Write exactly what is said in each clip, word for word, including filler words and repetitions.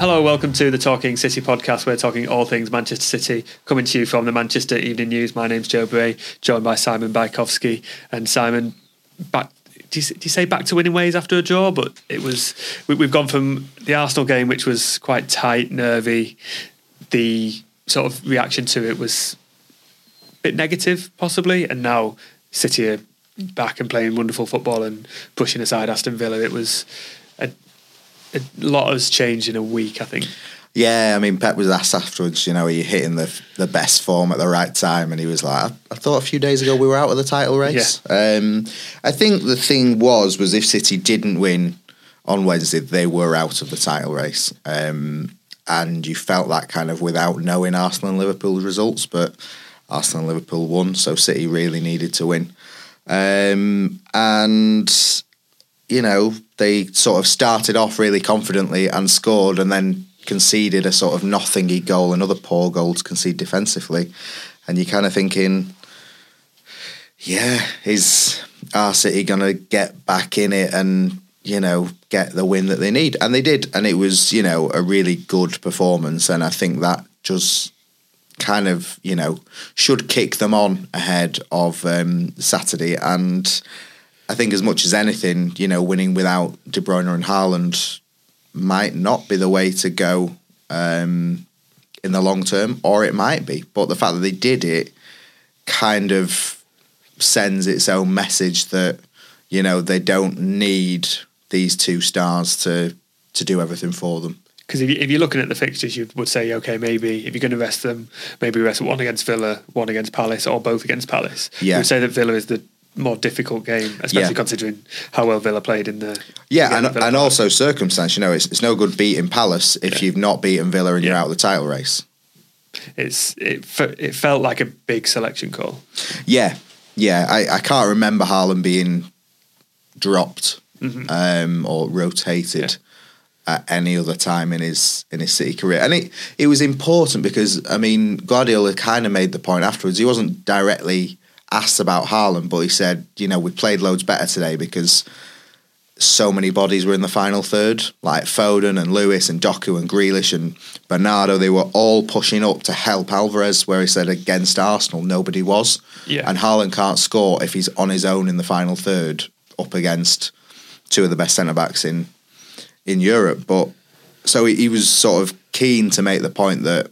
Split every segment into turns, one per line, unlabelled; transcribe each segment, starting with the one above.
Hello, welcome to the Talking City podcast. We're talking all things Manchester City, coming to you from the Manchester Evening News. My name's Joe Bray, joined by Simon Bajkowski. And Simon, back, do, you, do you say back to winning ways after a draw? But it was we, we've gone from the Arsenal game, which was quite tight, nervy. The sort of reaction to it was a bit negative, possibly, and now City are back and playing wonderful football and pushing aside Aston Villa. It was a, a lot has changed in a week, I think.
Yeah, I mean, Pep was asked afterwards, you know, are you hitting the the best form at the right time? And he was like, I, I thought a few days ago we were out of the title race. Yeah. Um, I think the thing was, was if City didn't win on Wednesday, they were out of the title race. Um, and you felt that kind of without knowing Arsenal and Liverpool's results, but Arsenal and Liverpool won, so City really needed to win. Um, and, you know, they sort of started off really confidently and scored and then conceded a sort of nothingy goal, another poor goal to concede defensively. And you're kind of thinking, yeah, is our City going to get back in it and, you know, get the win that they need? And they did. And it was, you know, a really good performance. And I think that just kind of, you know, should kick them on ahead of um, Saturday. And I think as much as anything, you know, winning without De Bruyne and Haaland might not be the way to go um, in the long term, or it might be. But the fact that they did it kind of sends its own message that, you know, they don't need these two stars to to do everything for them.
Because if, you, if you're looking at the fixtures, you would say, okay, maybe if you're going to rest them, maybe rest one against Villa, one against Palace, or both against Palace. Yeah. You would say that Villa is the more difficult game, especially yeah. considering how well Villa played in the
yeah, the and and also circumstance. You know, it's it's no good beating Palace if yeah. you've not beaten Villa and yeah. you're out of the title race.
It's it it felt like a big selection call.
Yeah, yeah. I, I can't remember Haaland being dropped mm-hmm. um, or rotated yeah. at any other time in his in his City career, and it it was important because I mean Guardiola kind of made the point afterwards. He wasn't directly asked about Haaland, but he said, you know, we played loads better today because so many bodies were in the final third, like Foden and Lewis and Doku and Grealish and Bernardo. They were all pushing up to help Alvarez, where he said against Arsenal, nobody was.
Yeah.
And Haaland can't score if he's on his own in the final third up against two of the best centre-backs in, in Europe. But so he, he was sort of keen to make the point that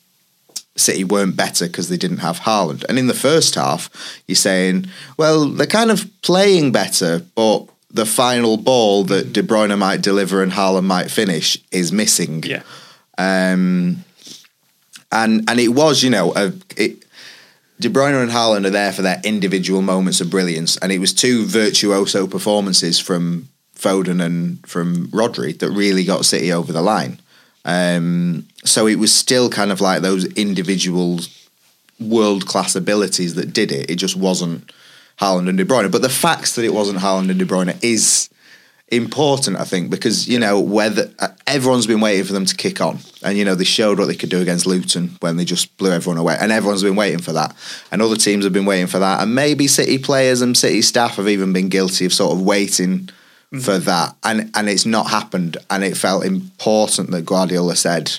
City weren't better because they didn't have Haaland. And in the first half, you're saying, well, they're kind of playing better, but the final ball that De Bruyne might deliver and Haaland might finish is missing.
Yeah.
Um, and and it was, you know, a, it, De Bruyne and Haaland are there for their individual moments of brilliance, and it was two virtuoso performances from Foden and from Rodri that really got City over the line. Um, so it was still kind of like those individual world-class abilities that did it. It just wasn't Haaland and De Bruyne. But the fact that it wasn't Haaland and De Bruyne is important, I think, because, you know, whether uh, everyone's been waiting for them to kick on. And, you know, they showed what they could do against Luton when they just blew everyone away. And everyone's been waiting for that. And other teams have been waiting for that. And maybe City players and City staff have even been guilty of sort of waiting for that, and and it's not happened, and it felt important that Guardiola said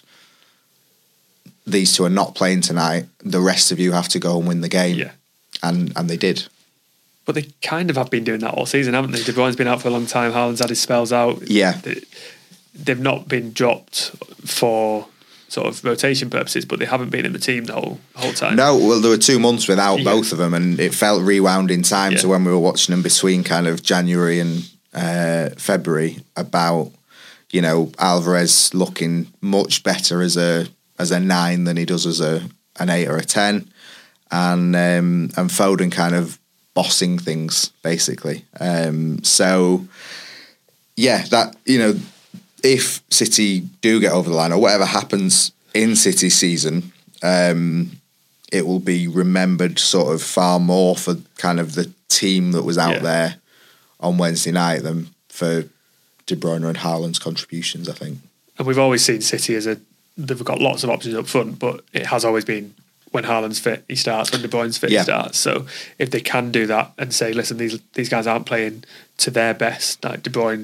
these two are not playing tonight, the rest of you have to go and win the game.
Yeah.
and and they did.
But they kind of have been doing that all season, haven't they? De Bruyne's been out for a long time, Haaland's had his spells out.
Yeah.
They, they've not been dropped for sort of rotation purposes, but they haven't been in the team the whole whole time.
No, well, there were two months without
yeah.
both of them, and it felt rewound in time
yeah.
to when we were watching them between kind of January and Uh, February, about, you know, Alvarez looking much better as a as a nine than he does as a an eight or a ten, and um, and Foden kind of bossing things basically. Um, so yeah, that, you know, if City do get over the line or whatever happens in City season, um, it will be remembered sort of far more for kind of the team that was out yeah. there on Wednesday night than for De Bruyne and Haaland's contributions, I think.
And we've always seen City as a, they've got lots of options up front, but it has always been when Haaland's fit, he starts, when De Bruyne's fit, yeah. he starts. So if they can do that and say, listen, these these guys aren't playing to their best, like De Bruyne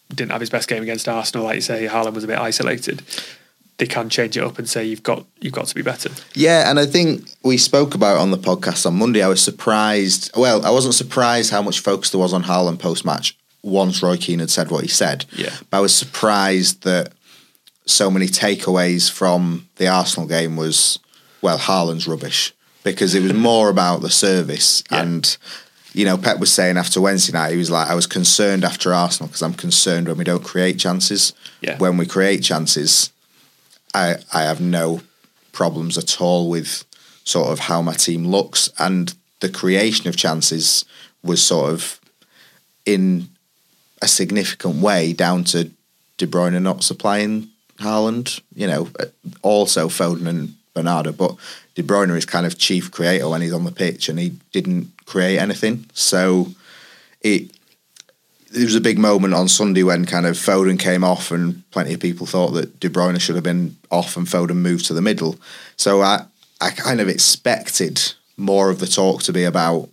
didn't have his best game against Arsenal, like you say, Haaland was a bit isolated. They can change it up and say you've got you've got to be better.
Yeah, and I think we spoke about it on the podcast on Monday. I was surprised. Well, I wasn't surprised how much focus there was on Haaland post match once Roy Keane had said what he said.
Yeah,
but I was surprised that so many takeaways from the Arsenal game was, well, Haaland's rubbish, because it was more about the service. Yeah. And you know, Pep was saying after Wednesday night, he was like, I was concerned after Arsenal because I'm concerned when we don't create chances.
Yeah.
When we create chances, I I have no problems at all with sort of how my team looks, and the creation of chances was sort of in a significant way down to De Bruyne not supplying Haaland. You know, also Foden and Bernardo, but De Bruyne is kind of chief creator when he's on the pitch, and he didn't create anything. So it there was a big moment on Sunday when kind of Foden came off, and plenty of people thought that De Bruyne should have been off and Foden moved to the middle. So I, I kind of expected more of the talk to be about,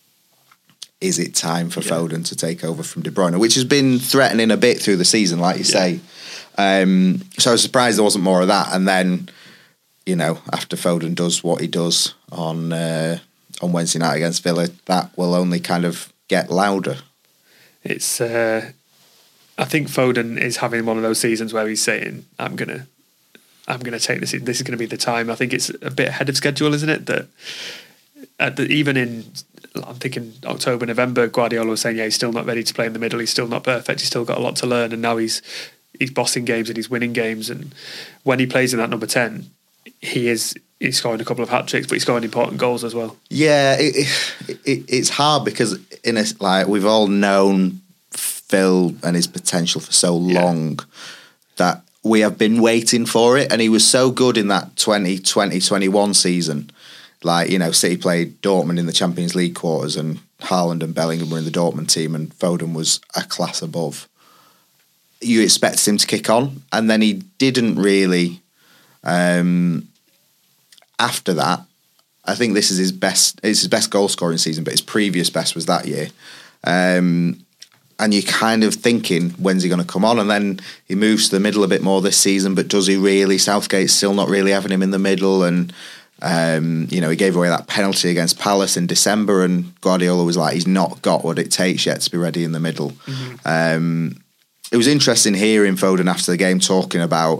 is it time for yeah. Foden to take over from De Bruyne, which has been threatening a bit through the season, like you yeah. say. Um, so I was surprised there wasn't more of that. And then, you know, after Foden does what he does on uh, on Wednesday night against Villa, that will only kind of get louder.
It's, uh, I think Foden is having one of those seasons where he's saying, "I'm gonna, I'm gonna take this. This is going to be the time." I think it's a bit ahead of schedule, isn't it? That at the, even in, I'm thinking October, November, Guardiola was saying, "Yeah, he's still not ready to play in the middle. He's still not perfect. He's still got a lot to learn." And now he's he's bossing games and he's winning games. And when he plays in that number ten, he is he's scoring a couple of hat tricks, but he's scoring important goals as well.
Yeah, it, it, it's hard because in a, like we've all known Phil and his potential for so long yeah. that we have been waiting for it, and he was so good in that twenty twenty twenty-one season. Like, you know, City played Dortmund in the Champions League quarters, and Haaland and Bellingham were in the Dortmund team, and Foden was a class above. You expected him to kick on, and then he didn't really. Um, after that, I think this is his best. It's his best goal scoring season, but his previous best was that year. Um, and you're kind of thinking, when's he going to come on? And then he moves to the middle a bit more this season, but does he really? Southgate's still not really having him in the middle, and um, you know, he gave away that penalty against Palace in December, and Guardiola was like, he's not got what it takes yet to be ready in the middle. Mm-hmm. Um, it was interesting hearing Foden after the game talking about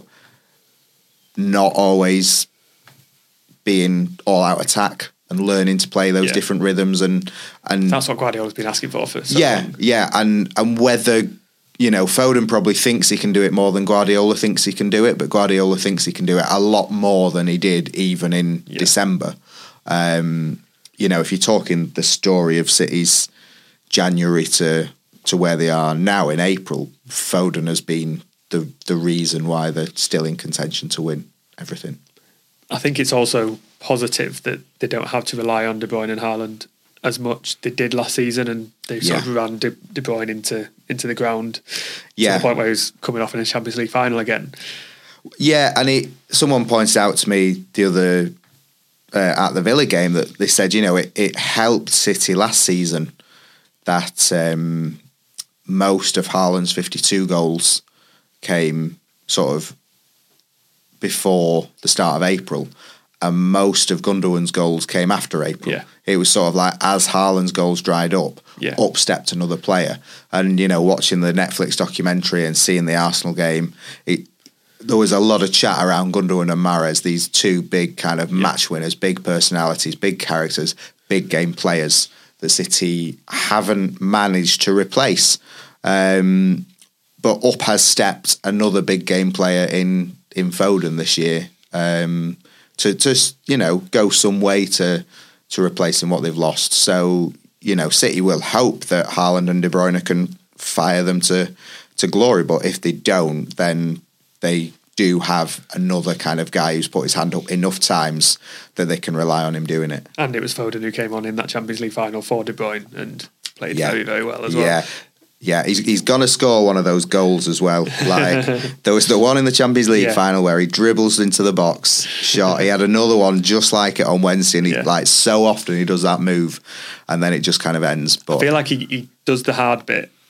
not always being all-out attack and learning to play those yeah. different rhythms, and and
that's what Guardiola's been asking for for so
yeah,
long.
yeah, and and whether, you know, Foden probably thinks he can do it more than Guardiola thinks he can do it, but Guardiola thinks he can do it a lot more than he did even in yeah. December. Um, you know, if you're talking the story of City's January to to where they are now in April, Foden has been the the reason why they're still in contention to win everything.
I think it's also positive that they don't have to rely on De Bruyne and Haaland as much they did last season, and they sort yeah. of ran De, De Bruyne into into the ground yeah. to the point where he was coming off in a Champions League final again.
Yeah, and it, someone pointed out to me the other uh, at the Villa game that they said, you know, it, it helped City last season that um, most of Haaland's fifty-two goals came sort of before the start of April, and most of Gundogan's goals came after April.
Yeah.
It was sort of like as Haaland's goals dried up,
yeah.
up stepped another player. And, you know, watching the Netflix documentary and seeing the Arsenal game, it, there was a lot of chat around Gundogan and Mahrez, these two big kind of yeah. match winners, big personalities, big characters, big game players that City haven't managed to replace. Um, but up has stepped another big game player in in Foden this year, um, to just, you know, go some way to to replacing what they've lost. So, you know, City will hope that Haaland and De Bruyne can fire them to, to glory, but if they don't, then they do have another kind of guy who's put his hand up enough times that they can rely on him doing it.
And it was Foden who came on in that Champions League final for De Bruyne and played
yeah.
very, very well as
yeah.
well.
Yeah, he's he's gonna score one of those goals as well. Like there was the one in the Champions League yeah. final where he dribbles into the box, shot. He had another one just like it on Wednesday, and he, yeah. like so often he does that move, and then it just kind of ends. But
I feel like he, he does the hard bit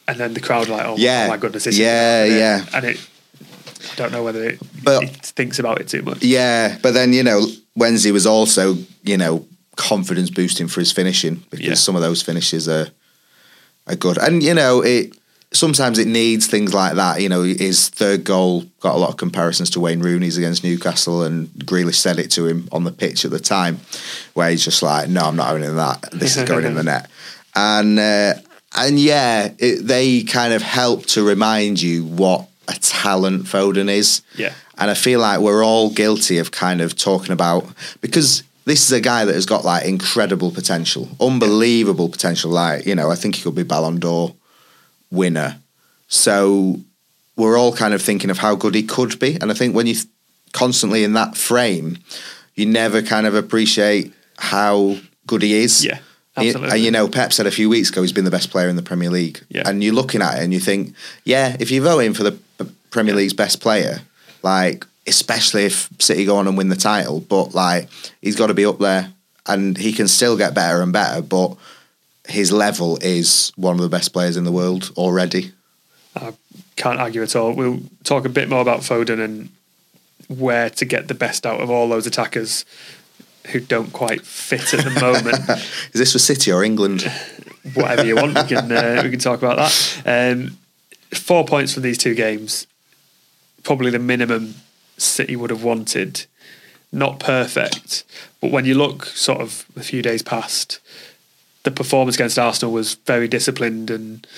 and then the crowd are like, oh,
yeah.
oh my goodness, this
yeah,
is
yeah,
and it. I don't know whether it,
but,
it thinks about it too much.
Yeah, but then you know, Wednesday was also you know confidence boosting for his finishing because
yeah.
some of those finishes are are good, and you know it. Sometimes it needs things like that. You know, his third goal got a lot of comparisons to Wayne Rooney's against Newcastle, and Grealish said it to him on the pitch at the time, where he's just like, "No, I'm not having that. This is going in the net." And uh, and yeah, it, they kind of help to remind you what a talent Foden is.
Yeah,
and I feel like we're all guilty of kind of talking about because. This is a guy that has got like incredible potential, unbelievable potential. Like, you know, I think he could be Ballon d'Or winner. So we're all kind of thinking of how good he could be. And I think when you're constantly in that frame, you never kind of appreciate how good he is.
Yeah, absolutely.
And, you know, Pep said a few weeks ago he's been the best player in the Premier League.
Yeah.
And you're looking at it and you think, yeah, if you vote him for the Premier League's best player, like, especially if City go on and win the title, but like he's got to be up there and he can still get better and better, but his level is one of the best players in the world already.
I can't argue at all. We'll talk a bit more about Foden and where to get the best out of all those attackers who don't quite fit at the moment.
Is this for City or England?
Whatever you want, we can uh, we can talk about that. Um, four points from these two games, probably the minimum City would have wanted. Not perfect, but when you look sort of a few days past, the performance against Arsenal was very disciplined and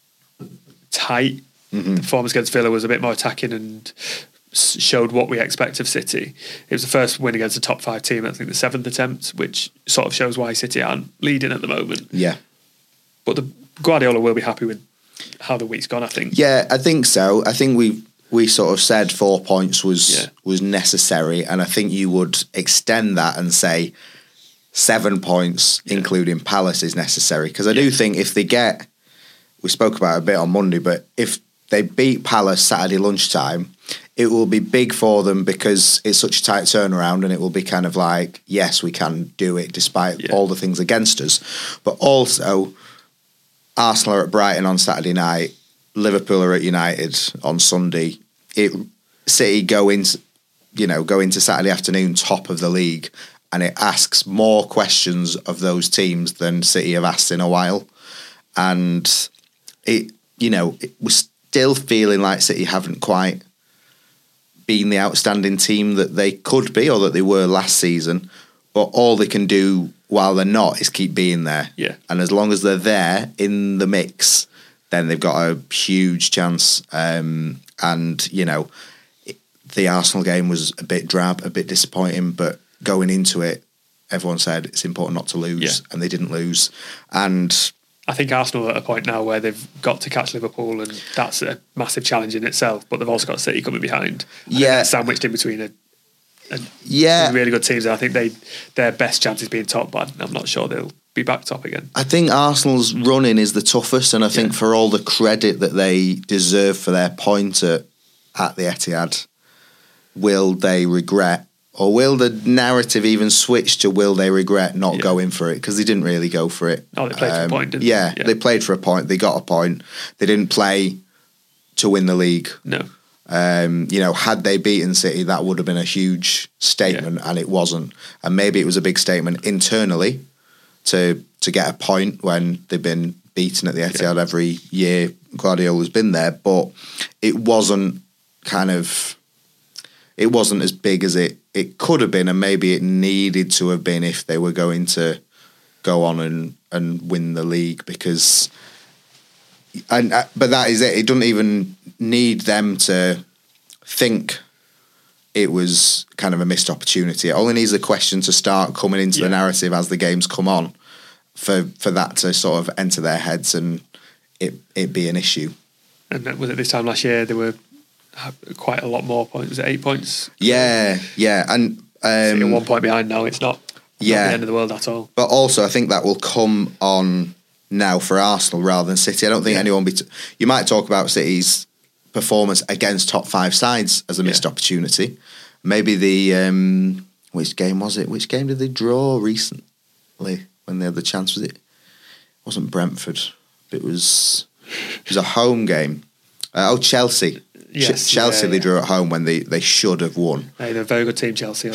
tight. Mm-hmm. The performance against Villa was a bit more attacking and showed what we expect of City. It was the first win against a top five team, I think the seventh attempt, which sort of shows why City aren't leading at the moment.
Yeah.
But the Guardiola will be happy with how the week's gone, I think.
Yeah, I think so. I think we we sort of said four points was
yeah.
was necessary, and I think you would extend that and say seven points, yeah. including Palace, is necessary. Because I yeah. do think if they get, we spoke about it a bit on Monday, but if they beat Palace Saturday lunchtime, it will be big for them because it's such a tight turnaround, and it will be kind of like, yes, we can do it despite yeah. all the things against us. But also, Arsenal are at Brighton on Saturday night, Liverpool are at United on Sunday. It City go into, you know, go into Saturday afternoon top of the league, and it asks more questions of those teams than City have asked in a while. And it, you know, it was still feeling like City haven't quite been the outstanding team that they could be or that they were last season. But all they can do while they're not is keep being there.
Yeah.
And as long as they're there in the mix, then they've got a huge chance. Um, and, you know, the Arsenal game was a bit drab, a bit disappointing, but going into it, everyone said it's important not to lose,
yeah.
and they didn't lose. And
I think Arsenal are at a point now where they've got to catch Liverpool, and that's a massive challenge in itself, but they've also got City coming behind. I
yeah.
sandwiched in between a, a
yeah.
really good teams. And I think they their best chance is being top, but I'm not sure they'll be back top again.
I think Arsenal's running is the toughest, and I think
yeah.
for all the credit that they deserve for their point at, at the Etihad, will they regret, or will the narrative even switch to will they regret not yeah. going for it? Because they didn't really go for it.
Oh, they played um, for a point, didn't
yeah,
they? Yeah,
they played for a point. They got a point. They didn't play to win the league.
No.
Um, you know, had they beaten City, that would have been a huge statement, yeah. and it wasn't. And maybe it was a big statement internally to to get a point when they've been beaten at the Etihad yeah. every year. Guardiola's been there, but it wasn't kind of. It wasn't as big as it, it could have been, and maybe it needed to have been if they were going to go on and, and win the league. Because, and uh, but that is it. It doesn't even need them to think it was kind of a missed opportunity. It only needs a question to start coming into yeah. the narrative as the games come on, for for that to sort of enter their heads and it it be an issue.
And was it this time last year they were quite a lot more points? Was it eight points?
Yeah, yeah, and um,
so one point behind now. It's not,
yeah,
not the end of the world at all.
But also, I think that will come on now for Arsenal rather than City. I don't think yeah. anyone. Be t- you might talk about City's performance against top five sides as a missed yeah. opportunity. Maybe the um, which game was it? Which game did they draw recently when they had the chance? Was it? It wasn't Brentford. It was. It was a home game. Uh, oh, Chelsea.
Yes,
Ch- Chelsea,
yeah,
they
yeah.
drew at home when they, they should have won.
Hey, they're a very good team, Chelsea,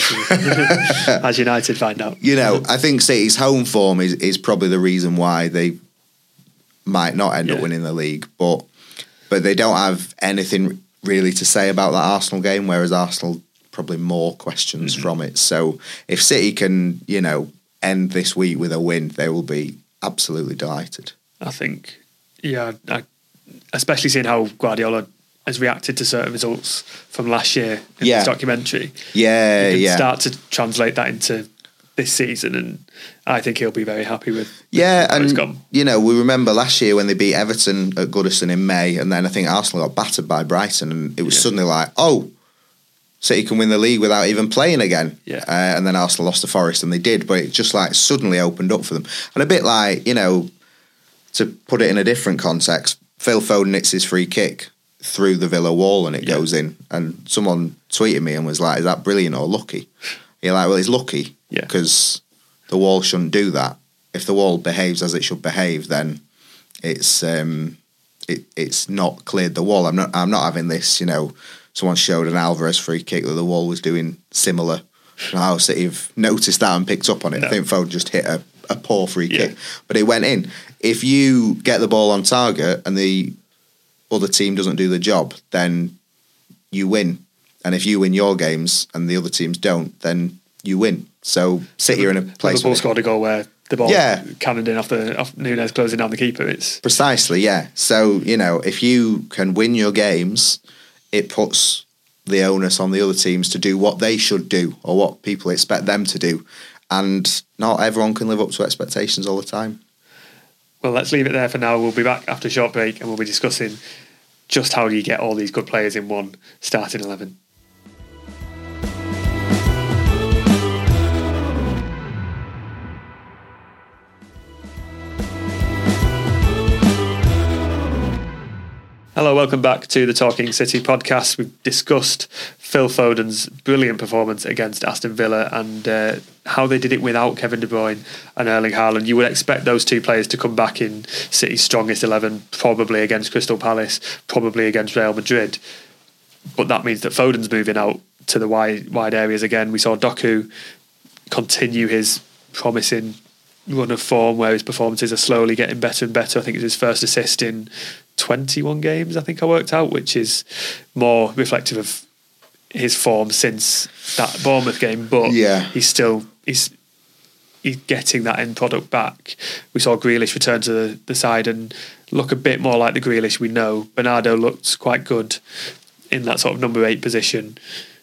as United find out.
You know, I think City's home form is, is probably the reason why they might not end
yeah.
up winning the league, but but they don't have anything really to say about that Arsenal game, whereas Arsenal probably more questions mm-hmm. from it. So if City can, you know, end this week with a win, they will be absolutely delighted.
I think, yeah, I, especially seeing how Guardiola has reacted to certain results from last year in
yeah.
this documentary.
Yeah,
you can
yeah.
start to translate that into this season, and I think he'll be very happy with.
Yeah,
how it's
and
gone.
You know, we remember last year when they beat Everton at Goodison in May, and then I think Arsenal got battered by Brighton, and it was yeah. suddenly like, oh, City can win the league without even playing again.
Yeah,
uh, and then Arsenal lost to Forest, and they did, but it just like suddenly opened up for them, and a bit like, you know, to put it in a different context, Phil Foden hits his free kick through the Villa wall and it yeah. goes in, and someone tweeted me and was like, is that brilliant or lucky? You're like, well, it's lucky because yeah. the wall shouldn't do that. If the wall behaves as it should behave, then it's um, it, it's not cleared the wall. I'm not I'm not having this, you know, someone showed an Alvarez free kick that the wall was doing similar. How City have noticed that and picked up on it. No. I think Foden just hit a, a poor free yeah. kick, but it went in. If you get the ball on target and the other team doesn't do the job, then you win. And if you win your games and the other teams don't, then you win. So City are in a place.
Liverpool scored a goal where the ball
yeah.
cannoned in off the off Nunes closing down the keeper. It's
precisely yeah. So you know, if you can win your games, it puts the onus on the other teams to do what they should do or what people expect them to do, and not everyone can live up to expectations all the time.
Well, let's leave it there for now. We'll be back after a short break and we'll be discussing just how you get all these good players in one starting eleven. Hello, welcome back to the Talking City podcast. We've discussed Phil Foden's brilliant performance against Aston Villa and uh, how they did it without Kevin De Bruyne and Erling Haaland. You would expect those two players to come back in City's strongest eleven, probably against Crystal Palace, probably against Real Madrid. But that means that Foden's moving out to the wide, wide areas again. We saw Doku continue his promising run of form where his performances are slowly getting better and better. I think it's his first assist in twenty-one games, I think I worked out, which is more reflective of his form since that Bournemouth game, but
yeah.
he's still he's he's getting that end product back. We saw Grealish return to the, the side and look a bit more like the Grealish we know. Bernardo looked quite good in that sort of number eight position.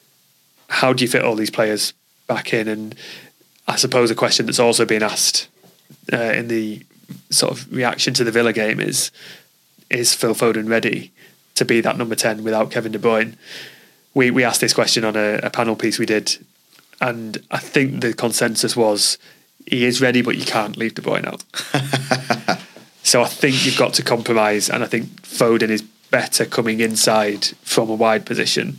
How do you fit all these players back in? And I suppose a question that's also been asked uh, in the sort of reaction to the Villa game is, is Phil Foden ready to be that number ten without Kevin De Bruyne? We we asked this question on a, a panel piece we did, and I think the consensus was he is ready, but you can't leave De Bruyne out. So I think you've got to compromise, and I think Foden is better coming inside from a wide position.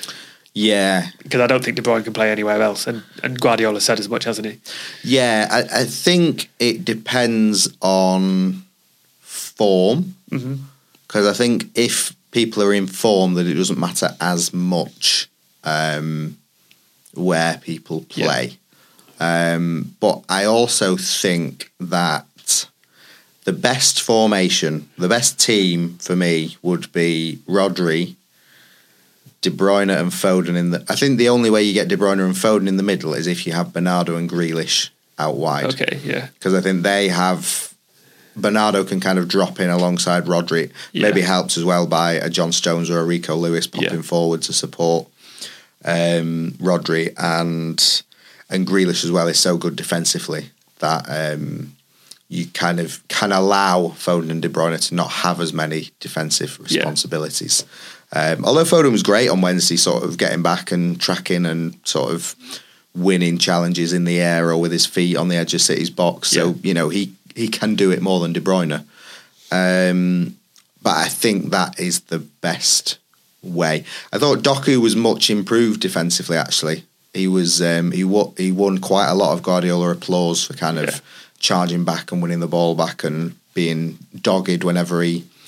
Yeah.
Because I don't think De Bruyne can play anywhere else, and, and Guardiola said as much, hasn't he?
Yeah, I, I think it depends on form, because mm-hmm. I think if people are in form, that it doesn't matter as much um, where people play. Yeah. Um, but I also think that the best formation, the best team for me would be Rodri, De Bruyne and Foden in the... I think the only way you get De Bruyne and Foden in the middle is if you have Bernardo and Grealish out wide.
Okay, yeah.
Because I think they have... Bernardo can kind of drop in alongside Rodri. Yeah. Maybe helped as well by a John Stones or a Rico Lewis popping yeah. forward to support um, Rodri. And and Grealish as well is so good defensively that um, you kind of can allow Foden and De Bruyne to not have as many defensive responsibilities. Yeah. Um, although Foden was great on Wednesday, sort of getting back and tracking and sort of winning challenges in the air or with his feet on the edge of City's box. So, yeah. you know, he, he can do it more than De Bruyne. Um, but I think that is the best way. I thought Doku was much improved defensively, actually. He was um, he, w- he won quite a lot of Guardiola applause for kind of yeah. charging back and winning the ball back and being dogged whenever he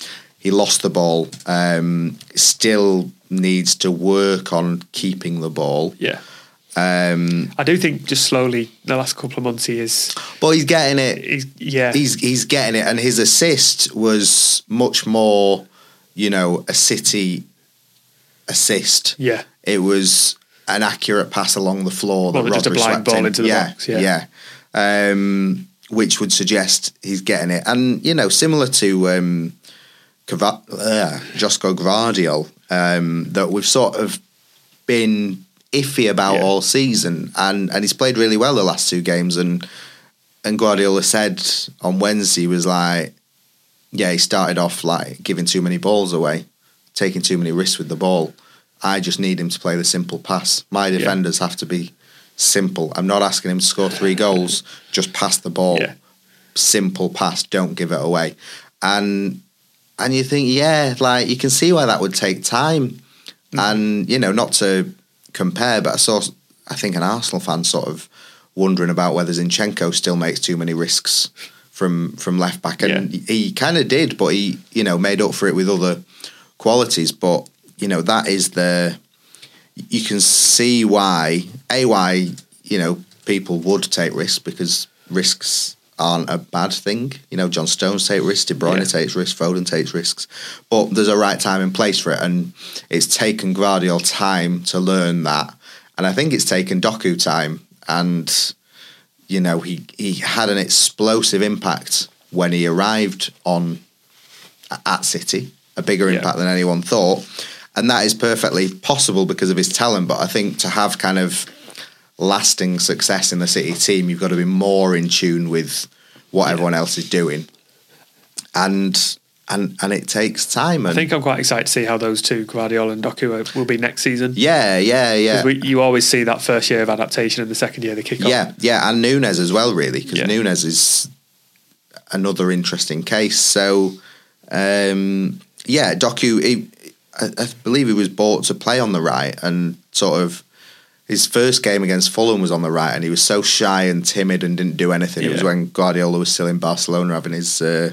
he lost the ball. Um, still needs to work on keeping the ball.
Yeah.
Um,
I do think just slowly the last couple of months he is.
But he's getting it.
He's, yeah.
He's he's getting it, and his assist was much more, you know, a City assist.
Yeah.
It was an accurate pass along the floor
Well,
that
just a
Rodri
blind
swept
ball
in.
into the
yeah,
box. Yeah.
Yeah. Um, which would suggest he's getting it, and you know, similar to um, Kva- uh, Josko Gvardiol, um, that we've sort of been iffy about
Yeah.
all season, and and he's played really well the last two games, and and Guardiola said on Wednesday, he was like, yeah, he started off like giving too many balls away, taking too many risks with the ball. I just need him to play the simple pass. My defenders yeah. have to be simple. I'm not asking him to score three goals, just pass the ball.
Yeah.
Simple pass, don't give it away. And and you think, yeah, like you can see why that would take time. Mm. And, you know, not to compare, but I saw, I think, an Arsenal fan sort of wondering about whether Zinchenko still makes too many risks from from left back. And yeah. he, he kind of did, but he, you know, made up for it with other qualities. But, you know, that is the, you can see why, A, why, you know, people would take risks, because risks aren't a bad thing. You know, John Stones take risks, De Bruyne yeah. takes risks, Foden takes risks, but there's a right time and place for it, and it's taken Gvardiol time to learn that, and I think it's taken Doku time, and you know, he he had an explosive impact when he arrived on at City, a bigger
yeah.
impact than anyone thought, and that is perfectly possible because of his talent. But I think to have kind of lasting success in the City team, you've got to be more in tune with what yeah. everyone else is doing, and and and it takes time. And
I think I'm quite excited to see how those two, Guardiola and Doku, will be next season.
Yeah, yeah, yeah.
We, you always see that first year of adaptation and the second year they kick off.
Yeah, yeah, and Nunes as well, really, because
yeah.
Nunes is another interesting case. So, um, yeah, Doku, he, I, I believe he was bought to play on the right, and sort of his first game against Fulham was on the right, and he was so shy and timid and didn't do anything. Yeah. It was when Guardiola was still in Barcelona having his uh,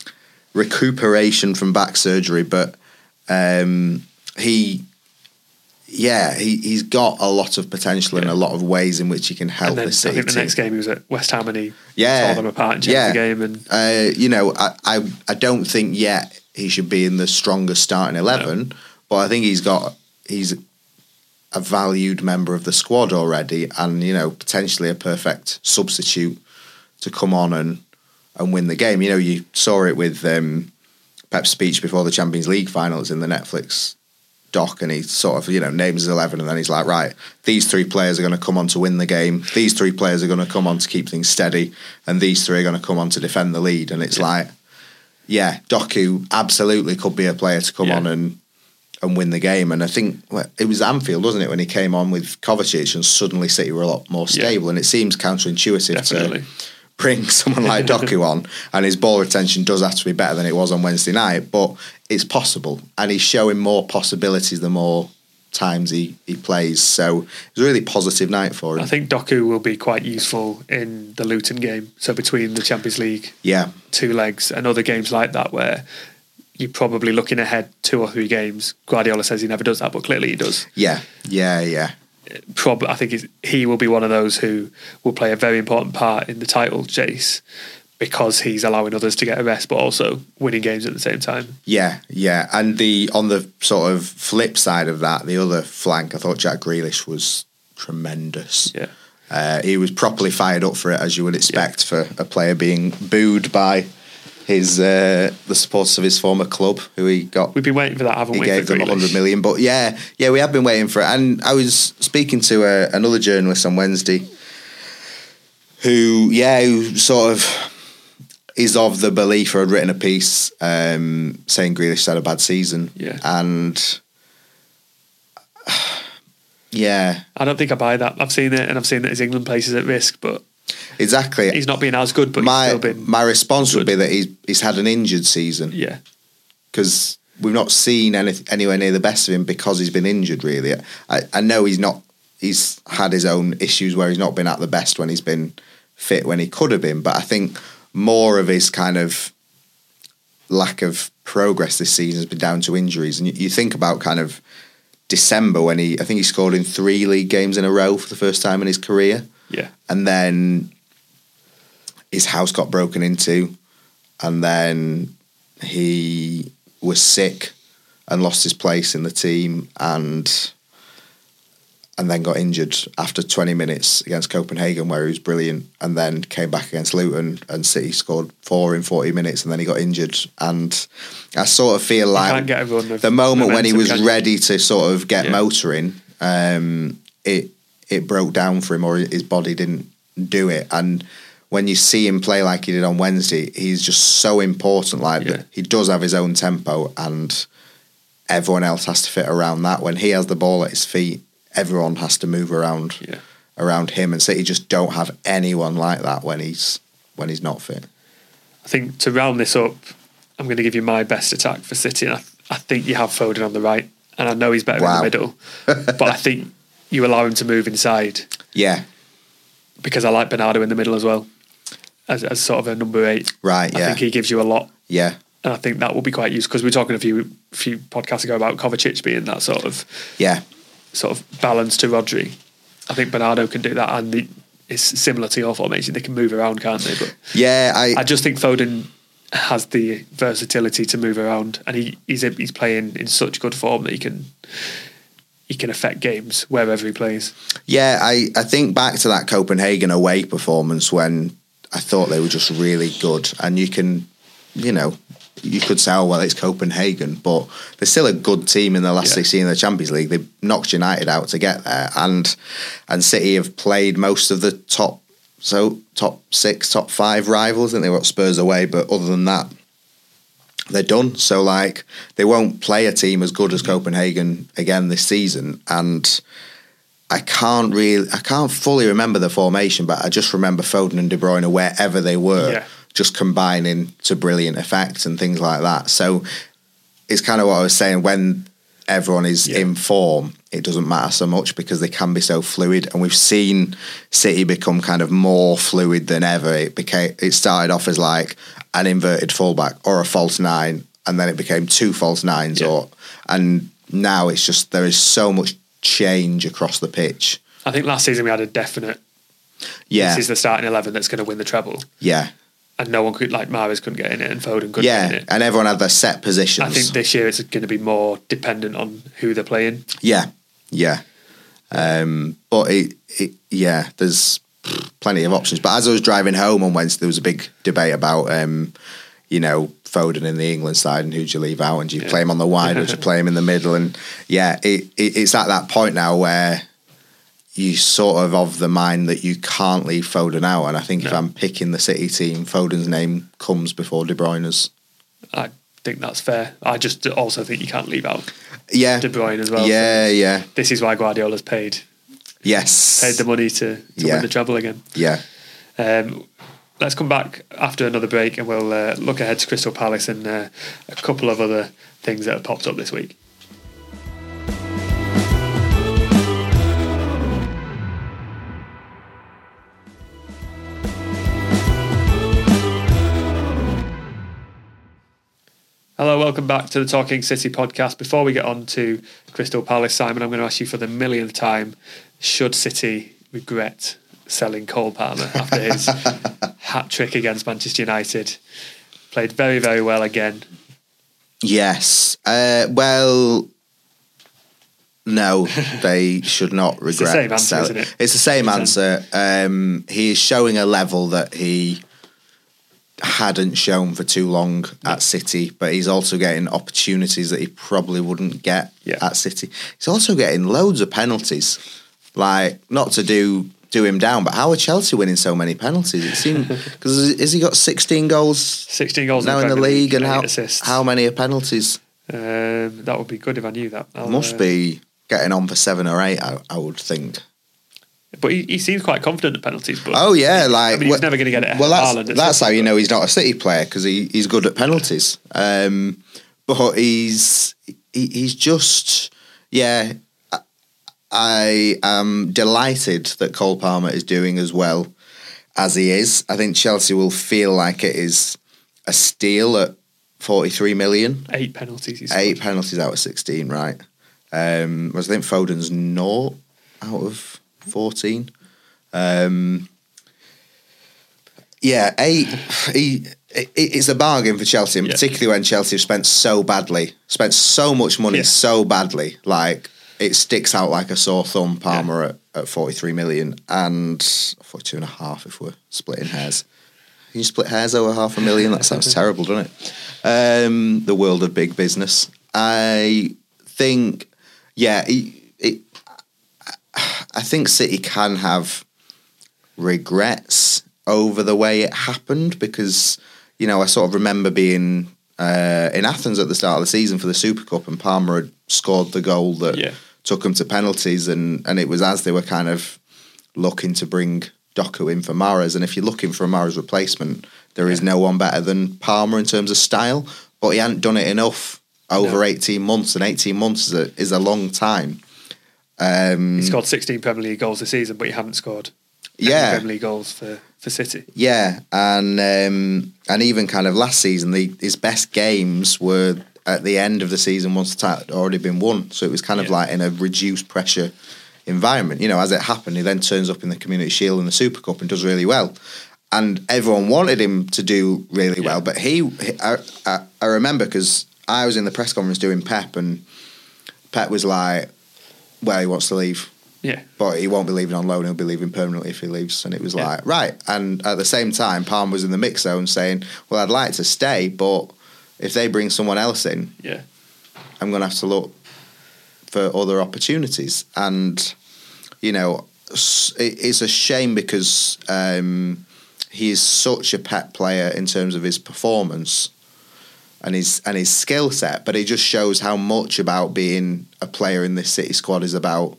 recuperation from back surgery. But um, he, yeah, he, he's got a lot of potential yeah. in a lot of ways in which he can help
and then,
the City
I think the
team.
next game he was at West Ham and he
yeah.
tore them apart and changed
yeah.
the game. And
uh, you know, I, I, I don't think yet he should be in the strongest starting eleven, no. but I think he's got he's a valued member of the squad already, and you know, potentially a perfect substitute to come on and and win the game. You know, you saw it with um, Pep's speech before the Champions League finals in the Netflix doc, and he sort of, you know, names his eleven, and then he's like, right, these three players are going to come on to win the game, these three players are going to come on to keep things steady, and these three are going to come on to defend the lead. And it's yeah. like, yeah, Doku absolutely could be a player to come yeah. on and and win the game. And I think well, it was Anfield, wasn't it, when he came on with Kovacic, and suddenly City were a lot more stable. Yeah. And it seems counterintuitive Definitely. to bring someone like Doku on, and his ball retention does have to be better than it was on Wednesday night, but it's possible, and he's showing more possibilities the more times he, he plays. So it's a really positive night for him.
I think Doku will be quite useful in the Luton game, so between the Champions League
yeah. two
legs and other games like that where you're probably looking ahead two or three games. Guardiola says he never does that, but clearly he does.
Yeah, yeah, yeah.
Probably, I think he will be one of those who will play a very important part in the title chase because he's allowing others to get a rest, but also winning games at the same time.
Yeah, yeah. And the on the sort of flip side of that, the other flank, I thought Jack Grealish was tremendous.
Yeah,
uh, he was properly fired up for it, as you would expect yeah. for a player being booed by his uh, the supporters of his former club, who he got.
We've been waiting for that, haven't
he
we?
He gave them a hundred million, but yeah, yeah, we have been waiting for it. And I was speaking to a, another journalist on Wednesday, who, yeah, who sort of is of the belief, or had written a piece um, saying Grealish had a bad season,
yeah,
and yeah,
I don't think I buy that. I've seen it, and I've seen that his England place is at risk, but.
Exactly.
He's not been as good, but
my,
he's still been
My response
good.
would be that he's, he's had an injured season.
Yeah.
Because we've not seen any, anywhere near the best of him because he's been injured, really. I, I know he's not. He's had his own issues where he's not been at the best when he's been fit, when he could have been. But I think more of his kind of lack of progress this season has been down to injuries. And you, you think about kind of December when he, I think he scored in three league games in a row for the first time in his career.
Yeah.
And then his house got broken into, and then he was sick and lost his place in the team, and and then got injured after twenty minutes against Copenhagen, where he was brilliant, and then came back against Luton, and City scored four in forty minutes, and then he got injured. And I sort of feel like the moment when he was ready to sort of get yeah. motoring, um, it it broke down for him, or his body didn't do it. And when you see him play like he did on Wednesday, he's just so important. Like yeah. he does have his own tempo, and everyone else has to fit around that. When he has the ball at his feet, everyone has to move around yeah. around him, and City just don't have anyone like that when he's when he's not fit.
I think to round this up, I'm going to give you my best attack for City. And I, I think you have Foden on the right, and I know he's better wow. in the middle, but I think you allow him to move inside.
Yeah,
because I like Bernardo in the middle as well, as, as sort of a number eight.
Right. Yeah,
I think he gives you a lot.
Yeah.
And I think that will be quite useful, because we were talking a few few podcasts ago about Kovacic being that sort of
yeah
sort of balance to Rodri. I think Bernardo can do that, and the, it's similar to your formation. They can move around, can't they? But
yeah, I
I just think Foden has the versatility to move around, and he he's he's playing in such good form that he can he can affect games wherever he plays.
Yeah, I, I think back to that Copenhagen away performance when I thought they were just really good, and you can. You know, you could say, oh, well, it's Copenhagen, but they're still a good team in the last yeah. sixteen in the Champions League. They knocked United out to get there, and and City have played most of the top, so top six, top five rivals. I think they were Spurs away, but other than that, they're done. So, like, they won't play a team as good as Copenhagen again this season, and I can't really, I can't fully remember the formation, but I just remember Foden and De Bruyne wherever they were.
Yeah.
Just combining to brilliant effects and things like that. So it's kind of what I was saying, when everyone is yeah. in form, it doesn't matter so much because they can be so fluid. And we've seen City become kind of more fluid than ever. It became, it started off as like an inverted fullback or a false nine, and then it became two false nines. Yeah. Or and now it's just, there is so much change across the pitch.
I think last season we had a definite,
yeah,
this is the starting eleven that's going to win the treble.
Yeah.
And no one could, like Mahrez couldn't get in it, and Foden couldn't
yeah,
get in it.
And everyone had their set positions.
I think this year it's going to be more dependent on who they're playing.
Yeah, yeah. Um, but it, it, yeah, there's plenty of options. But as I was driving home on Wednesday, there was a big debate about, um, you know, Foden in the England side and who do you leave out, and do you yeah. play him on the wide or do you play him in the middle? And yeah, it, it, it's at that point now where you sort of of the mind that you can't leave Foden out, and I think no. if I'm picking the City team, Foden's name comes before De Bruyne's.
I think that's fair. I just also think you can't leave out
yeah.
De Bruyne as well.
Yeah, so yeah.
This is why Guardiola's paid.
Yes.
Paid the money to, to
yeah.
win the treble again.
Yeah.
Um, let's come back after another break, and we'll uh, look ahead to Crystal Palace and uh, a couple of other things that have popped up this week. Hello, welcome back to the Talking City podcast. Before we get on to Crystal Palace, Simon, I'm going to ask you for the millionth time, should City regret selling Cole Palmer after his hat-trick against Manchester United? Played very, very well again.
Yes. Uh, well, no, they should not regret
it's the same answer,
selling.
Isn't it?
It's the same answer. Um, he is showing a level that he hadn't shown for too long yeah. at City, but he's also getting opportunities that he probably wouldn't get yeah. at City. He's also getting loads of penalties, like, not to do do him down, but how are Chelsea winning so many penalties? It seemed, because has he got sixteen goals?
sixteen goals
now in the, in the league, and how
assists.
how many are penalties?
Um, that would be good if I knew that. I'll,
Must
uh,
be getting on for seven or eight, I, I would think.
But he, he seems quite confident at penalties. But
oh yeah, like
I mean, he's well, never going to get it.
Well, that's
Haaland,
that's how you know he's not a City player, because he, he's good at penalties. Um, but he's he, he's just yeah. I, I am delighted that Cole Palmer is doing as well as he is. I think Chelsea will feel like it is a steal at forty-three million.
Eight penalties. He's
Eight penalties out of sixteen, right? Um, whereas I think Foden's naught out of fourteen. Um, yeah, eight. He, it, it's a bargain for Chelsea, and
yeah.
particularly when Chelsea have spent so badly, spent so much money
yeah.
so badly. Like, it sticks out like a sore thumb, Palmer yeah. at, at forty-three million and forty-two and a half if we're splitting hairs. Can you split hairs over half a million? That sounds terrible, doesn't it? Um, the world of big business. I think, yeah, it, it, I think City can have regrets over the way it happened because, you know, I sort of remember being uh, in Athens at the start of the season for the Super Cup, and Palmer had scored the goal that yeah. took them to penalties, and, and it was as they were kind of looking to bring Doku in for Mahrez, and if you're looking for a Mahrez replacement, there is yeah. no one better than Palmer in terms of style, but he hadn't done it enough over no. eighteen months, and eighteen months is a, is a long time. Um,
he scored sixteen Premier League goals this season, but he hadn't scored any
yeah.
Premier League goals for, for City.
Yeah, and um, and even kind of last season, the, his best games were at the end of the season once the title had already been won, so it was kind of yeah. like in a reduced pressure environment. You know, as it happened, he then turns up in the Community Shield and the Super Cup and does really well. And everyone wanted him to do really yeah. well, but he, he I, I, I remember because I was in the press conference doing Pep, and Pep was like, well, he wants to leave.
Yeah.
But he won't be leaving on loan, he'll be leaving permanently if he leaves. And it was
yeah.
like, right. And at the same time, Palmer was in the mix zone saying, well, I'd like to stay, but if they bring someone else in,
yeah,
I'm going to have to look for other opportunities. And, you know, it's a shame because um, he is such a Pep player in terms of his performance and his and his skill set, but it just shows how much about being a player in this City squad is about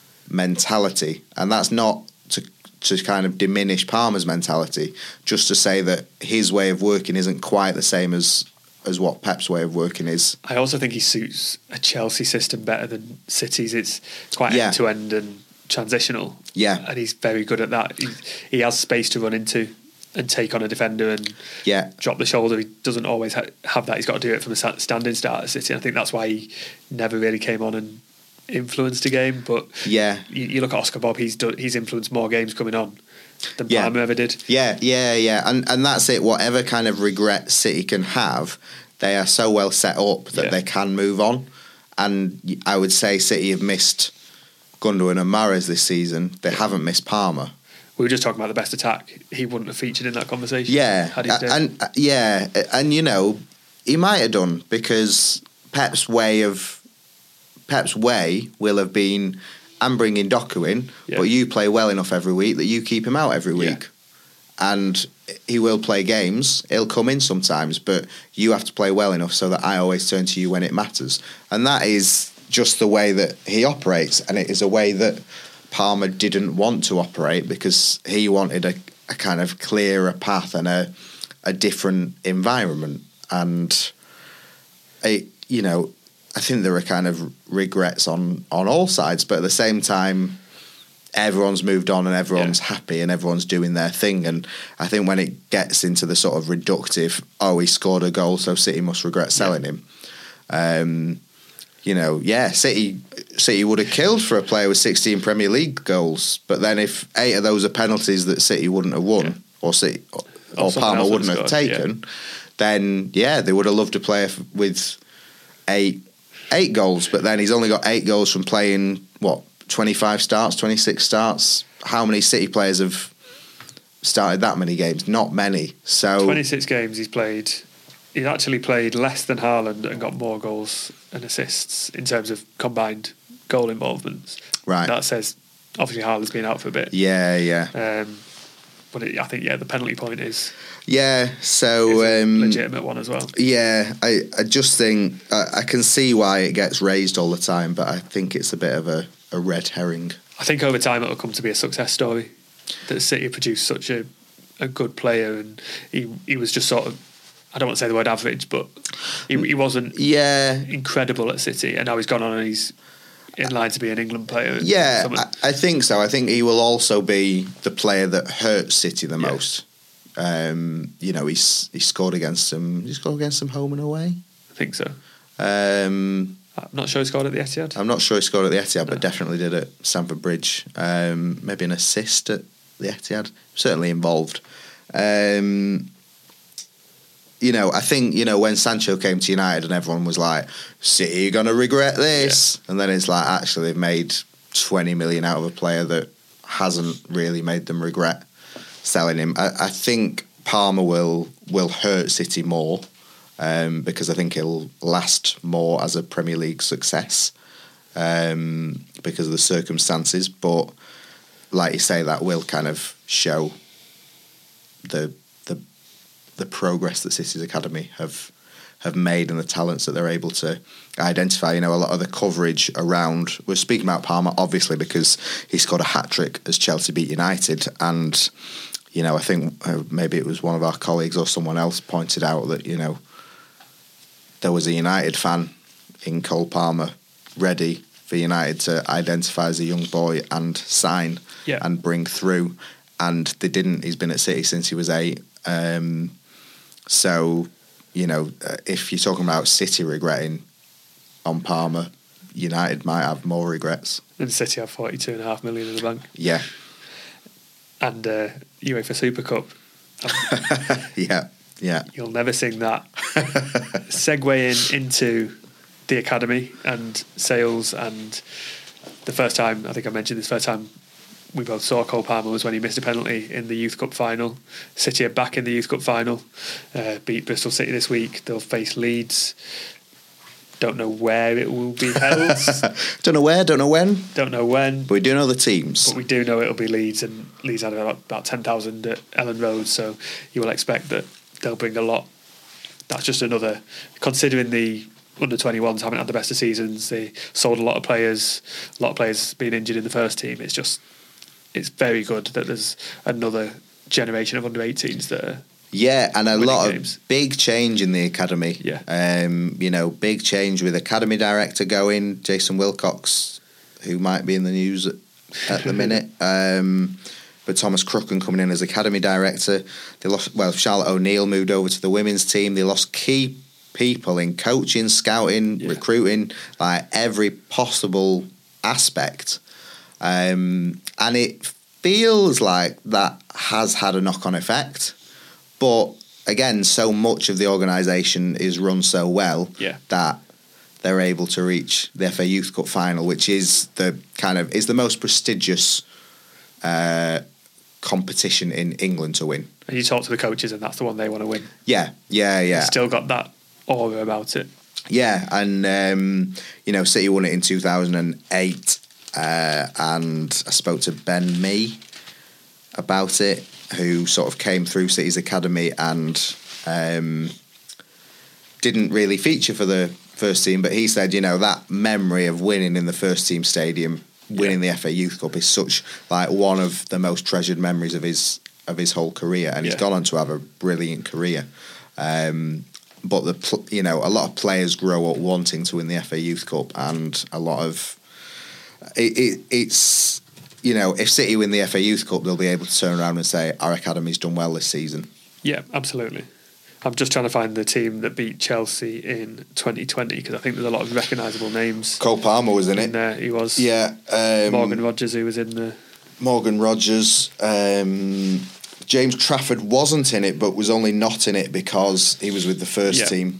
mentality. And that's not to to kind of diminish Palmer's mentality, just to say that his way of working isn't quite the same as as what Pep's way of working is.
I also think he suits a Chelsea system better than City's. It's, it's quite
yeah.
end-to-end and transitional.
Yeah.
And he's very good at that. He, he has space to run into and take on a defender and
yeah.
drop the shoulder. He doesn't always ha- have that. He's got to do it from a standing start at City. I think that's why he never really came on and influenced a game. But
yeah,
you, you look at Oscar Bob, he's done, he's influenced more games coming on than
yeah.
Palmer ever did.
Yeah, yeah, yeah. And and that's it. Whatever kind of regret City can have, they are so well set up that yeah. they can move on. And I would say City have missed Gundogan and Mahrez this season. They yeah. haven't missed Palmer.
We were just talking about the best attack. He wouldn't have featured in that conversation.
Yeah,
had he
and uh, yeah, and you know, he might have done because Pep's way of Pep's way will have been, I'm bringing Doku in, yeah. but you play well enough every week that you keep him out every week. Yeah. And he will play games, he'll come in sometimes, but you have to play well enough so that I always turn to you when it matters. And that is just the way that he operates, and it is a way that Palmer didn't want to operate because he wanted a, a kind of clearer path and a a different environment. And it, you know, I think there are kind of regrets on, on all sides, but at the same time, everyone's moved on and everyone's yeah. happy and everyone's doing their thing. And I think when it gets into the sort of reductive, oh, he scored a goal, so City must regret selling yeah. him. Um, you know, yeah, City City would have killed for a player with sixteen Premier League goals, but then if eight of those are penalties that City wouldn't have won, yeah. or City or, or Palmer wouldn't have scored, taken, yeah. then yeah, they would have loved to play with eight eight goals. But then he's only got eight goals from playing what twenty-five starts, twenty-six starts. How many City players have started that many games? Not many. So
twenty-six games he's played. He's actually played less than Haaland and got more goals and assists in terms of combined goal involvements.
Right.
That says, obviously, Haaland's been out for a bit.
Yeah, yeah.
Um, but it, I think, yeah, the penalty point is...
Yeah, so...
Is a
um,
legitimate one as well.
Yeah, I, I just think... I, I can see why it gets raised all the time, but I think it's a bit of a, a red herring.
I think over time it'll come to be a success story. That City produced such a, a good player, and he he was just sort of... I don't want to say the word average, but he, he wasn't
yeah.
incredible at City, and now he's gone on and he's in line to be an England player.
Yeah, I, I think so. I think he will also be the player that hurts City the yeah. most Um, you know, he's he scored against them. He scored against them home and away.
I think so.
Um,
I'm not sure he scored at the Etihad.
I'm not sure he scored at the Etihad,
No.
but definitely did at Stamford Bridge. Um, maybe an assist at the Etihad. Certainly involved. Um, you know, I think, you know, when Sancho came to United and everyone was like, City are going to regret this. Yeah. And then it's like, actually, they've made twenty million out of a player that hasn't really made them regret selling him. I, I think Palmer will will hurt City more um, because I think he'll last more as a Premier League success um, because of the circumstances. But like you say, that will kind of show the the the progress that City's academy have have made and the talents that they're able to identify. You know, a lot of the coverage around, we're speaking about Palmer obviously because he scored a hat-trick as Chelsea beat United, and you know, I think uh, maybe it was one of our colleagues or someone else pointed out that, you know, there was a United fan in Cole Palmer ready for United to identify as a young boy and sign
yeah.
and bring through, and they didn't. He's been at City since he was eight. Um, so, you know, if you're talking about City regretting on Palmer, United might have more regrets.
And City have forty-two and a half million in the bank.
Yeah.
And uh, UEFA Super Cup.
yeah, yeah.
You'll never sing that. Segueing into the academy and sales, and the first time, I think I mentioned this, first time we both saw Cole Palmer was when he missed a penalty in the Youth Cup final. City are back in the Youth Cup final, uh, beat Bristol City this week. They'll face Leeds. Don't know where it will be held.
Don't know where, don't know when.
Don't know when.
But we do know the teams.
But we do know it'll be Leeds, and Leeds had about, about ten thousand at Ellen Road, so you will expect that they'll bring a lot. That's just another, considering the under twenty-ones haven't had the best of seasons, they sold a lot of players, a lot of players being injured in the first team. It's just, it's very good that there's another generation of under eighteens that are
yeah, and a lot
games.
Of big change in the academy.
Yeah.
Um, you know, big change with academy director going, Jason Wilcox, who might be in the news at, at the minute. Um, but Thomas Crooken coming in as academy director. They lost, well, Charlotte O'Neill moved over to the women's team. They lost key people in coaching, scouting, yeah. recruiting, like every possible aspect. Um, and it feels like that has had a knock-on effect. But again, so much of the organisation is run so well
yeah.
that they're able to reach the F A Youth Cup final, which is the kind of is the most prestigious uh, competition in England to win.
And you talk to the coaches, and that's the one they want to win.
Yeah, yeah, yeah.
It's still got that aura about it.
Yeah, and um, you know, City won it in two thousand eight, uh, and I spoke to Ben Mee about it, who sort of came through City's academy and um, didn't really feature for the first team, but he said, you know, that memory of winning in the first team stadium, winning yeah. the F A Youth Cup is such like one of the most treasured memories of his of his whole career, and yeah. he's gone on to have a brilliant career. Um, but the you know, a lot of players grow up wanting to win the F A Youth Cup, and a lot of it, it it's. You know, if City win the F A Youth Cup, they'll be able to turn around and say, our academy's done well this season.
Yeah, absolutely. I'm just trying to find the team that beat Chelsea in twenty twenty, because I think there's a lot of recognisable names.
Cole Palmer was in,
in
it.
There. He was.
Yeah. Um,
Morgan Rogers, who was in the...
Morgan Rogers. Um, James Trafford wasn't in it, but was only not in it because he was with the first
yeah.
team.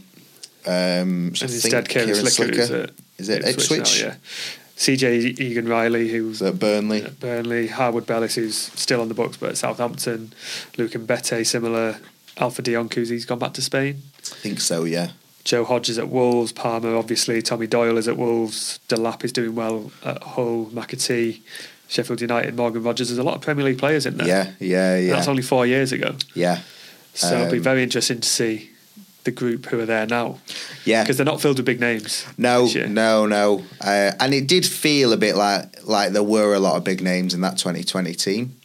Um,
and instead, Kieran Slicker, Slicker. Is, at
is it Ipswich?
Now, yeah. C J Egan-Riley, who's
at Burnley.
At Burnley. Harwood Bellis, who's still on the books, but at Southampton. Luke Mbete, similar. Alpha Dionkus, he's gone back to Spain.
I think so, yeah.
Joe Hodges at Wolves. Palmer, obviously. Tommy Doyle is at Wolves. Delap is doing well at Hull. McAtee, Sheffield United. Morgan Rogers. There's a lot of Premier League players in there.
Yeah, yeah, yeah.
And that's only four years ago.
Yeah.
So um, it'll be very interesting to see the group who are there now.
Yeah.
Because they're not filled with big names.
No, no, no. Uh, and it did feel a bit like like there were a lot of big names in that twenty twenty team.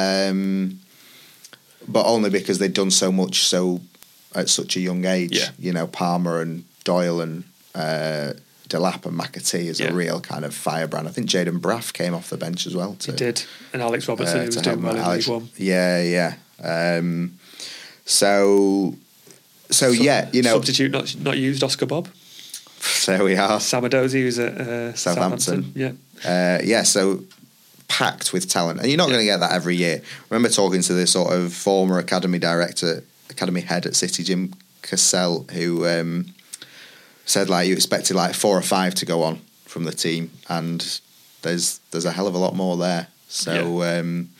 Um, but only because they'd done so much so at such a young age.
Yeah.
You know, Palmer and Doyle and uh, Delap and McAtee is yeah. a real kind of firebrand. I think Jayden Braff came off the bench as well. To,
he did. And Alex Robertson, uh, who was doing well in Alex, League One.
Yeah, yeah. Um, So, so
Sub-
yeah, you know,
substitute not not used Oscar Bob.
there we are.
Samadozi who's at uh,
Southampton.
Southampton. Yeah.
Uh, yeah, so packed with talent, and you're not
Yeah.
going to get that every year. I remember talking to the sort of former academy director, academy head at City, Jim Cassell, who um, said like you expected like four or five to go on from the team, and there's there's a hell of a lot more there. So yeah, um,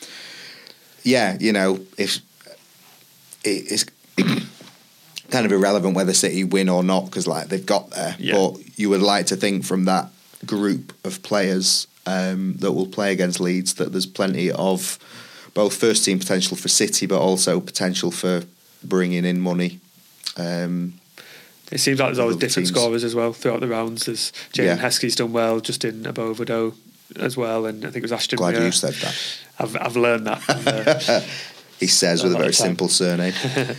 yeah you know, if it, it's kind of irrelevant whether City win or not because like they've got there,
yeah.
but you would like to think from that group of players um, that will play against Leeds that there's plenty of both first team potential for City, but also potential for bringing in money. Um,
It seems like there's always different
teams.
scorers as well throughout the rounds. There's Jaden
Yeah.
Heskey's done well, Justin Abovido as well, and I think it was Ashton.
Glad
Muir.
you said that.
I've I've learned that. Uh,
He says with a
lot
very
of time.
simple surname.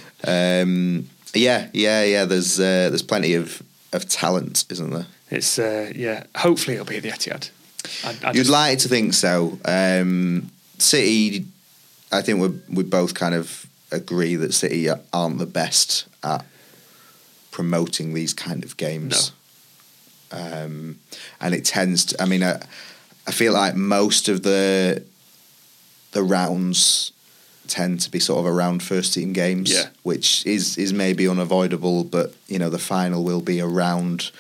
um, yeah, yeah, yeah. There's uh, there's plenty of, of talent, isn't there?
it's uh, yeah. Hopefully it'll be at the Etihad. I, I
You'd
just,
like to think so. Um, City, I think we we both kind of agree that City aren't the best at promoting these kind of games. No. Um, and it tends to, I mean, I, I feel like most of the the rounds tend to be sort of around first team games,
Yeah.
which is, is maybe unavoidable, but, you know, the final will be around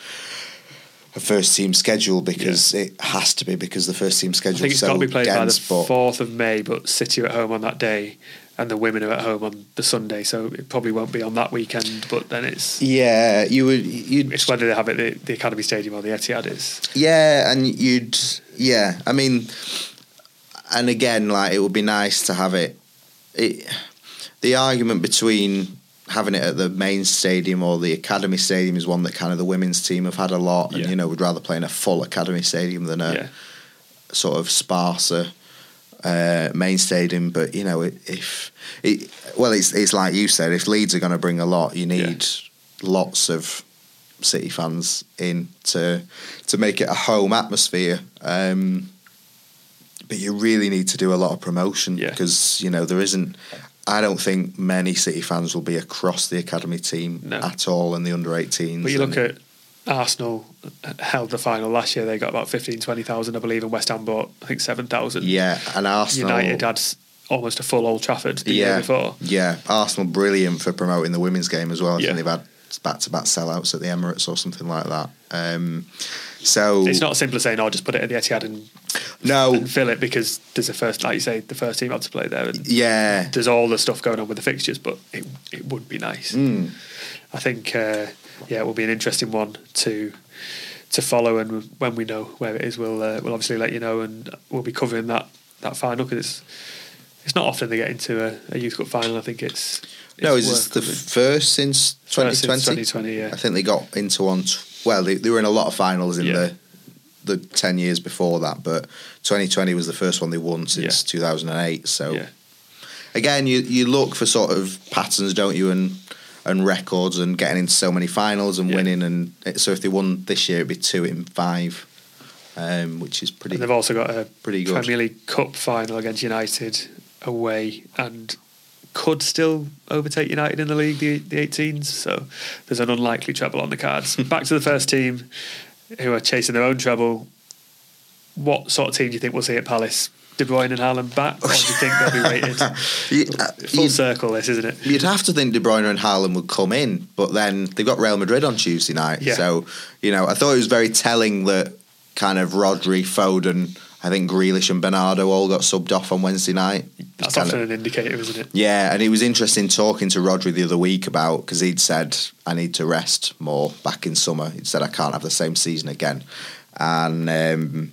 a first team schedule because
Yeah.
it has to be because the first team
I
schedule
think
is
it's got
so
to be played
dense.
by the
But
fourth of May, but City are at home on that day, and the women are at home on the Sunday, so it probably won't be on that weekend. But then it's
yeah, you would you'd
it's whether they have it at the, the Academy Stadium or the Etihad is.
yeah, and you'd yeah. I mean, and again, like it would be nice to have it. It the argument between having it at the main stadium or the Academy Stadium is one that kind of the women's team have had a lot, and
Yeah.
you know would rather play in a full Academy Stadium than a
Yeah.
sort of sparser uh, main stadium. But you know, if it, well, it's it's like you said, if Leeds are going to bring a lot, you need lots of City fans in to to make it a home atmosphere. Um, but you really need to do a lot of promotion
Yeah.
because you know there isn't. I don't think many City fans will be across the academy team
No.
at all in the under eighteens.
But you look at Arsenal held the final last year. They got about fifteen, twenty thousand, I believe, and West Ham bought I think seven thousand.
yeah, and Arsenal
United had s- almost a full Old Trafford the
yeah,
year before.
Yeah, Arsenal brilliant for promoting the women's game as well. I
Yeah.
think they've had back-to-back sellouts at the Emirates or something like that. Um, so
It's not as simple as saying, "Oh, just put it at the Etihad and,
no,
and fill it," because there's a first, like you say, the first team had to play there, and
yeah,
there's all the stuff going on with the fixtures. But it it would be nice.
Mm.
I think, uh, yeah, it will be an interesting one to to follow, and when we know where it is, we'll uh, we'll obviously let you know, and we'll be covering that that final because it's it's not often they get into a, a youth cup final. I think it's, it's
no, is
worth
this the
covering.
first since twenty
First
twenty?
since twenty twenty, yeah.
I think they got into one. T- well, they, they were in a lot of finals in
Yeah.
the the ten years before that, but twenty twenty was the first one they won since
Yeah.
two thousand eight. So
Yeah.
again, you you look for sort of patterns, don't you, and and records, and getting into so many finals and
Yeah.
winning. And it, so if they won this year, it'd be two in five, um, which is pretty
And they've also got a
pretty good.
Premier League Cup final against United away, and could still overtake United in the league, the, the eighteens. So there's an unlikely treble on the cards. Back to the first team, who are chasing their own treble. What sort of team do you think we'll see at Palace? De Bruyne and Haaland back, or do you think they'll be rated?
You- uh,
Full
you-
circle, this, isn't it?
You'd have to think De Bruyne and Haaland would come in, but then they've got Real Madrid on Tuesday night.
Yeah.
So, you know, I thought it was very telling that kind of Rodri, Foden, I think Grealish and Bernardo all got subbed off on Wednesday night.
That's
kind
often
of-
an indicator, isn't it?
Yeah, and it was interesting talking to Rodri the other week about, because he'd said, I need to rest more back in summer. He'd said, I can't have the same season again. And um,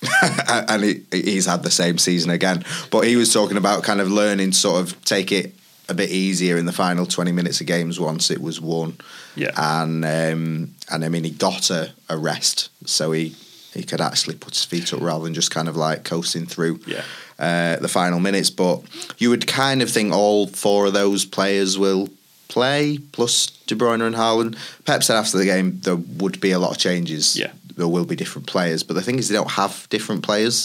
and he, he's had the same season again. But he was talking about kind of learning to sort of take it a bit easier in the final twenty minutes of games once it was won.
Yeah.
And um, and I mean, he got a, a rest, so he, he could actually put his feet up rather than just kind of like coasting through
Yeah.
uh, the final minutes. But you would kind of think all four of those players will play, plus De Bruyne and Haaland. Pep said after the game there would be a lot of changes.
Yeah.
There will be different players, but the thing is they don't have different players.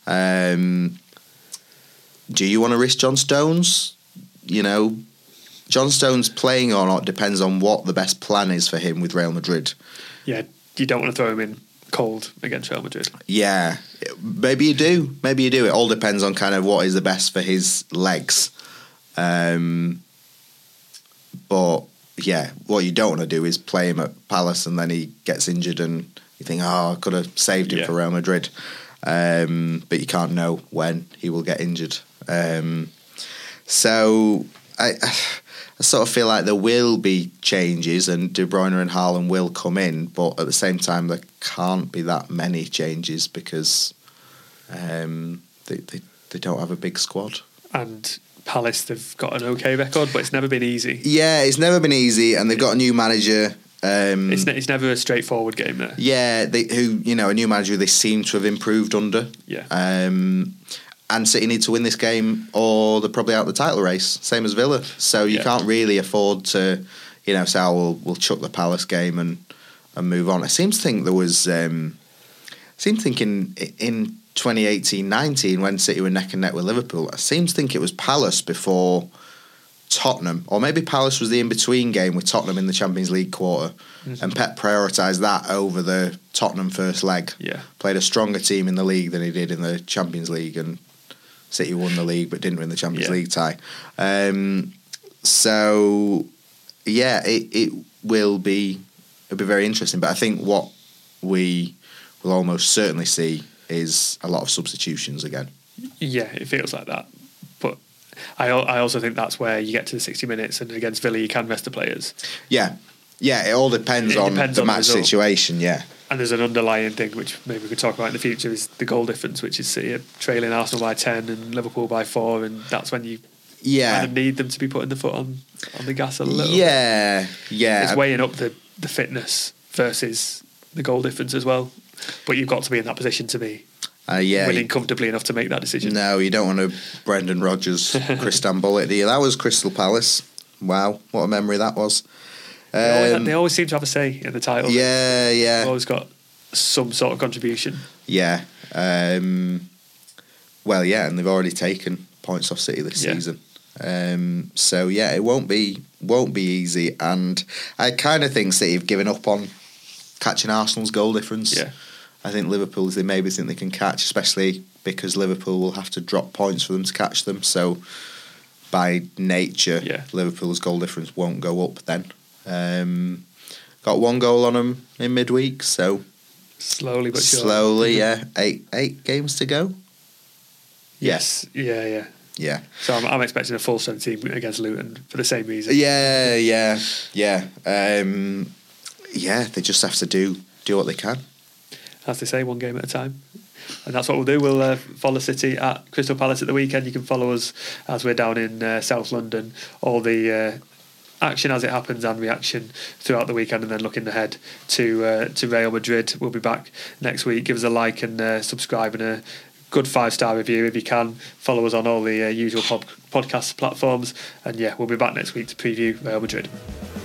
Um, do you want to risk John Stones? You know, John Stones playing or not depends on what the best plan is for him with Real Madrid.
Yeah, you don't want to throw him in cold against Real Madrid.
Yeah, maybe you do. Maybe you do. It all depends on kind of what is the best for his legs. Um, but yeah, what you don't want to do is play him at Palace and then he gets injured and you think, oh, I could have saved him
yeah.
for Real Madrid. Um, but you can't know when he will get injured. Um, so I, I sort of feel like there will be changes and De Bruyne and Haaland will come in, but at the same time there can't be that many changes because um, they, they they don't have a big squad.
And Palace, they've got an okay record, but it's never been easy.
Yeah, it's never been easy, and they've got a new manager. Um,
it's, ne- it's never a straightforward game there.
Yeah, they, who you know, a new manager they seem to have improved under.
Yeah.
Um, and City need to win this game, or they're probably out of the title race, same as Villa. So you
yeah.
can't really afford to, you know, say, "Oh, we'll we'll chuck the Palace game and and move on." I seem to think there was, um, I seem to think in in twenty eighteen nineteen when City were neck and neck with Liverpool, I seem to think it was Palace before Tottenham, or maybe Palace was the in-between game with Tottenham in the Champions League quarter, mm-hmm. and Pep prioritised that over the Tottenham first leg.
Yeah,
played a stronger team in the league than he did in the Champions League, and City won the league but didn't win the Champions
yeah.
League tie. Um, so yeah, it it will be it'll be very interesting. But I think what we will almost certainly see is a lot of substitutions again.
Yeah, it feels like that. But I I also think that's where you get to the sixty minutes, and against Villa you can rest the players.
Yeah, yeah. It all depends
it
on
depends
the
on
match
the result.
situation. Yeah.
And there's an underlying thing which maybe we could talk about in the future is the goal difference, which is City trailing Arsenal by ten and Liverpool by four, and that's when you
yeah
kind of need them to be putting the foot on, on the gas a little.
Yeah, bit. yeah.
It's weighing up the, the fitness versus the goal difference as well. But you've got to be in that position to be
uh, yeah,
winning comfortably enough to make that decision.
No, you don't want to Brendan Rodgers, Christian Bullet, do you? That was Crystal Palace. Wow, what a memory that was.
Um, they, always, they always seem to have a say in the title.
Yeah, yeah.
They've always got some sort of contribution.
Yeah. Um, well, yeah, and they've already taken points off City this
yeah.
season. Um, so yeah, it won't be won't be easy, and I kind of think City have given up on catching Arsenal's goal difference.
Yeah.
I think Liverpool, they maybe think they can catch, especially because Liverpool will have to drop points for them to catch them. So by nature,
yeah.
Liverpool's goal difference won't go up then. Um, got one goal on them in midweek, so
slowly but surely.
Slowly, yeah. Eight eight games to go.
Yes, yeah, yeah.
Yeah.
So I'm, I'm expecting a full strength team against Luton for the same reason.
Yeah, yeah, yeah. Um, yeah, they just have to do do what they can.
As they say, one game at a time. And that's what we'll do. We'll uh, follow City at Crystal Palace at the weekend. You can follow us as we're down in uh, South London. All the uh, action as it happens and reaction throughout the weekend, and then looking ahead to uh, to Real Madrid. We'll be back next week. Give us a like and uh, subscribe and a good five-star review if you can. Follow us on all the uh, usual pod- podcast platforms. And yeah, we'll be back next week to preview Real Madrid.